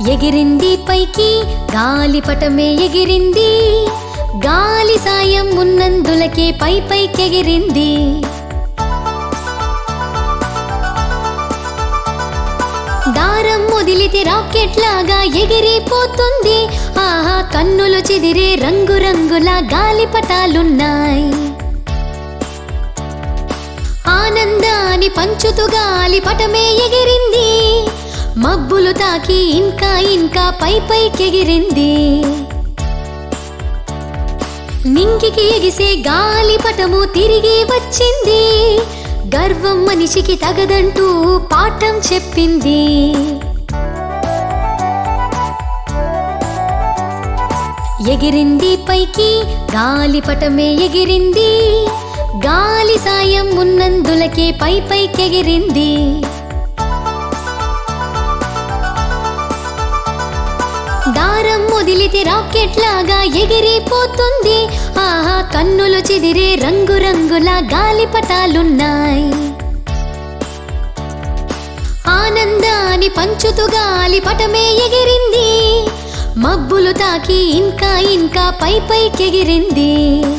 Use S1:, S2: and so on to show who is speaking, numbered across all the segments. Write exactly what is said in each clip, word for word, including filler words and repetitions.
S1: ఎగిరింది పైకి గాలిపటమే ఎగిరింది, గాలి సాయం ఉన్నందులకే పై పైకెగిరింది. దారం మొదిలితే రాకెట్ లాగా ఎగిరిపోతుంది, ఆహా కన్నులు చెదిరే రంగు రంగుల గాలిపటాలున్నాయి. ఆనందాన్ని పంచుతూ గాలిపటమే ఎగిరింది, మబ్బులు తాకి ఇంకా ఇంకా పై పైకెగిరింది. నింగికి ఎగిసే గాలిపటము తిరిగి వచ్చింది, గర్వం మనిషికి తగదంటూ పాఠం చెప్పింది. ఎగిరింది పైకి గాలిపటమే ఎగిరింది, గాలి సాయం ఉన్నందులకే పై పైకెగిరింది. దారం మొదిలితే రాకెట్ లాగా ఎగిరిపోతుంది, ఆహా కన్నులు చెదిరే రంగు రంగుల గాలిపటాలున్నాయి. ఆనందాన్ని పంచుతూ గాలిపటమే ఎగిరింది, మబ్బులు తాకి ఇంకా ఇంకా పై పైకెగిరింది.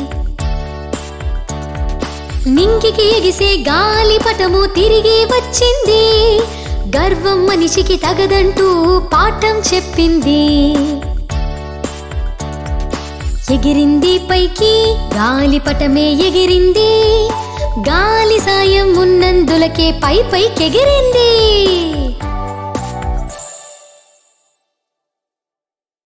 S1: నింగికి ఎగిసే గాలిపటము తిరిగి వచ్చింది, గర్వం మనిషికి తగదంటూ పాఠం చెప్పింది. ఎగిరింది పైకి గాలిపటమే ఎగిరింది, గాలి సాయం ఉన్నందులకే పై పైకెగిరింది.